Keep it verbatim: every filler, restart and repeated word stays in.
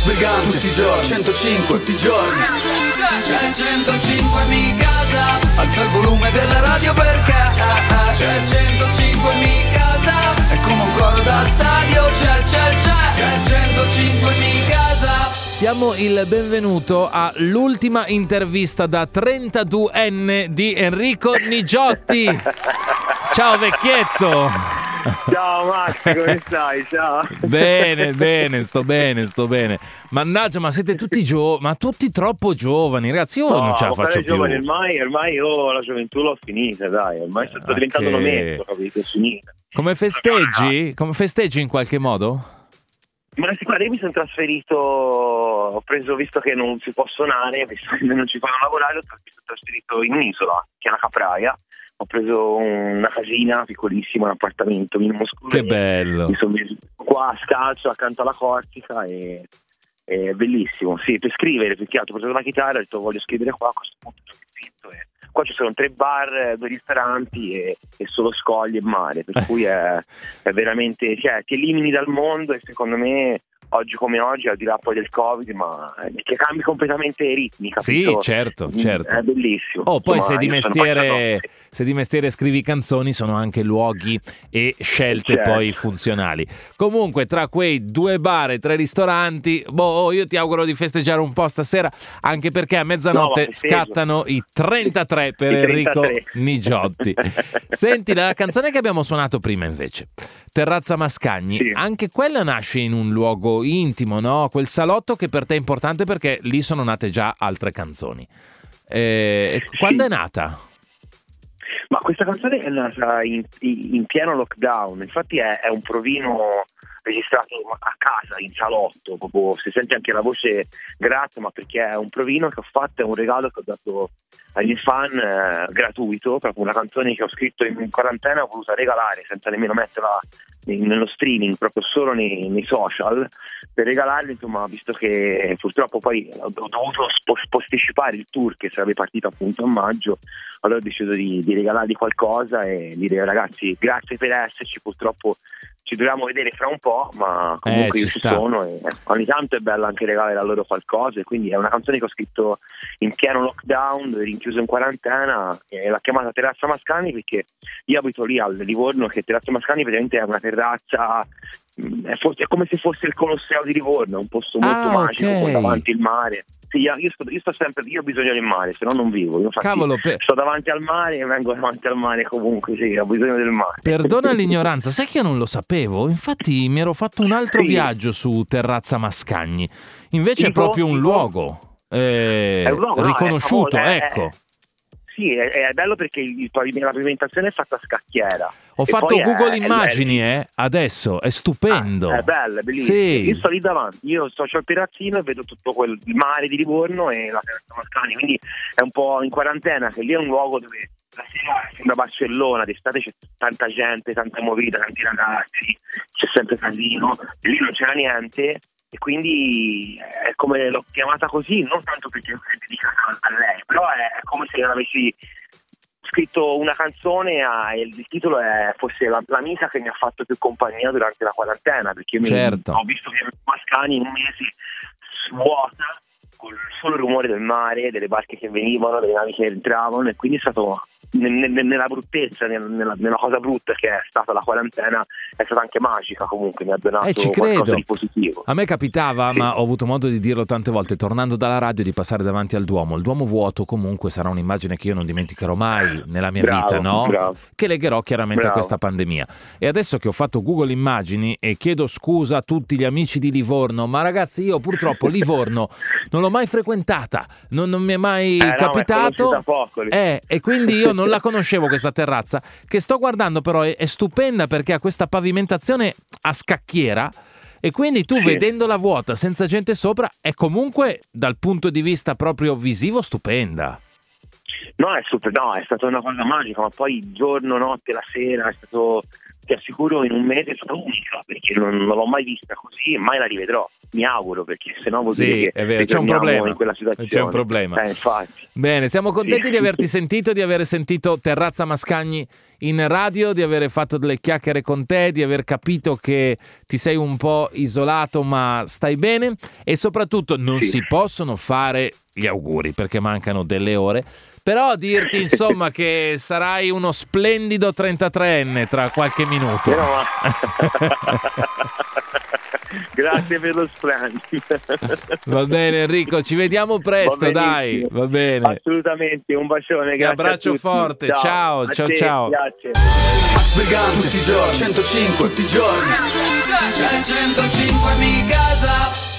Sbrigando tutti i giorni, centocinque tutti i giorni. C'è centocinque mi casa. Alza il volume della radio perché c'è centocinque mi casa. È come un coro da stadio. C'è, c'è, c'è, c'è centocinque mi casa. Diamo il benvenuto all'ultima intervista da trentaduenne di Enrico Nigiotti. Ciao vecchietto. Ciao Max, come stai? Ciao. Bene, bene, sto bene, sto bene. Mannaggia, ma siete tutti giovani, ma tutti troppo giovani, ragazzi. Io no, non ce la faccio più. Giovani, ormai, ormai io la gioventù l'ho finita, dai. Ormai sono okay. diventato un ometto, capito? È finita. Come festeggi? Come festeggi in qualche modo? Ma guarda, io mi sono trasferito, ho preso, visto che non si può suonare, visto che non ci fanno lavorare, mi sono trasferito in un'isola, che è la Capraia. Ho preso una casina piccolissima, un appartamento minuscolo. Che bello! Mi sono messo qua a Scalzo, accanto alla Corsica, e è bellissimo. Sì, per scrivere, perché ho preso la chitarra, ho detto voglio scrivere qua, a questo punto sono zitto. E qua ci sono tre bar, due ristoranti e, e solo scogli e mare, per cui è, è veramente, cioè, ti elimini dal mondo e secondo me oggi come oggi, al di là poi del Covid, ma che cambi completamente i ritmi, capito? Sì, certo, certo. È bellissimo. Oh, poi Insomma, se di mestiere sono... se di mestiere scrivi canzoni, sono anche luoghi e scelte certo. poi funzionali. Comunque, tra quei due bar e tre ristoranti, boh, io ti auguro di festeggiare un po' stasera, anche perché a mezzanotte no, scattano i trentatré per I Enrico trentatré. Nigiotti. Senti, la canzone che abbiamo suonato prima invece, Terrazza Mascagni, sì. anche quella nasce in un luogo intimo, no? Quel salotto che per te è importante perché lì sono nate già altre canzoni. Eh, sì. Quando è nata? Ma questa canzone è nata in, in pieno lockdown, infatti è, è un provino registrato a casa, in salotto, proprio si sente anche la voce gratta, ma perché è un provino che ho fatto, è un regalo che ho dato agli fan eh, gratuito, proprio una canzone che ho scritto in quarantena, ho voluto regalare senza nemmeno metterla in, nello streaming, proprio solo nei, nei social, per regalarli, insomma, visto che purtroppo poi ho, ho dovuto sp- posticipare il tour che sarebbe partito appunto a maggio, allora ho deciso di, di regalargli qualcosa e dire ragazzi grazie per esserci, purtroppo ci dobbiamo vedere fra un po', ma comunque eh, io ci ci sta. sono e ogni tanto è bello anche regalare a loro qualcosa, e quindi è una canzone che ho scritto in pieno lockdown, rinchiuso in quarantena, e l'ho chiamata Terrazza Mascagni perché io abito lì al Livorno, che Terrazza Mascagni praticamente è una terrazza, è, forse, è come se fosse il Colosseo di Livorno, un posto molto ah, magico, okay. con davanti il mare. Sì, io, sto, io sto sempre, io ho bisogno del mare, se no non vivo. Io infatti Cavolo, per... sto davanti al mare e vengo davanti al mare comunque, sì, ho bisogno del mare. Perdona l'ignoranza, sai che io non lo sapevo? Infatti mi ero fatto un altro sì. viaggio su Terrazza Mascagni. Invece Tipo, è proprio un tipo... luogo, eh, è un luogo riconosciuto, no, è famoso, ecco. È, è... Sì, è, è bello perché il, la pavimentazione è fatta a scacchiera. Ho e fatto Google è, Immagini, è, eh, adesso, è stupendo. Ah, è bello, è bellissimo. Sì. Io sto lì davanti, io sto al terrazzino e vedo tutto quel il mare di Livorno e la Terrazza Mascagni, quindi è un po' in quarantena, che lì è un luogo dove la sera sembra Barcellona, d'estate c'è tanta gente, tanta movida, tanti ragazzi, c'è sempre casino, e lì non c'era niente. E quindi è come l'ho chiamata così, non tanto perché è dedicata a lei, però è come se avessi scritto una canzone a, e il titolo è fosse la, l'amica che mi ha fatto più compagnia durante la quarantena, perché io certo. mi, ho visto che Mascagni in un mese vuota, con il solo rumore del mare, delle barche che venivano, delle navi che entravano, e quindi è stato nella bruttezza, nella, nella cosa brutta che è stata la quarantena, è stata anche magica, comunque mi ha donato eh, ci qualcosa credo. di positivo. A me capitava, sì. ma ho avuto modo di dirlo tante volte, tornando dalla radio, di passare davanti al Duomo. Il Duomo vuoto comunque sarà un'immagine che io non dimenticherò mai nella mia bravo, vita, no? Bravo. Che legherò chiaramente bravo. a questa pandemia. E adesso che ho fatto Google Immagini, e chiedo scusa a tutti gli amici di Livorno, ma ragazzi, io purtroppo Livorno non l'ho mai frequentata, non, non mi è mai eh, capitato, no, poco, eh, e quindi io non la conoscevo questa terrazza, che sto guardando però è, è stupenda perché ha questa pavimentazione a scacchiera, e quindi tu sì. vedendola vuota senza gente sopra è comunque dal punto di vista proprio visivo stupenda. No, è super, no, è stata una cosa magica, ma poi giorno, notte, la sera è stato ti assicuro in un mese è stata unica, perché non, non l'ho mai vista così e mai la rivedrò, mi auguro, perché sennò vuol sì, dire che è vero, c'è un problema in quella situazione. c'è un problema eh, infatti. Bene, siamo contenti Sì. di averti sentito, di aver sentito Terrazza Mascagni in radio, di aver fatto delle chiacchiere con te, di aver capito che ti sei un po' isolato ma stai bene, e soprattutto non Sì. si possono fare gli auguri perché mancano delle ore, però dirti insomma che sarai uno splendido trentatreenne tra qualche minuto. Meno male. Grazie per lo splendido. Va bene Enrico, ci vediamo presto, Va dai, benissimo. va bene. Assolutamente, un bacione, Ti grazie abbraccio a tutti. forte, ciao, A ciao, te, ciao. Grazie. Max Brigant tutti i giorni, centocinque tutti i giorni. C'è centocinque mi casa.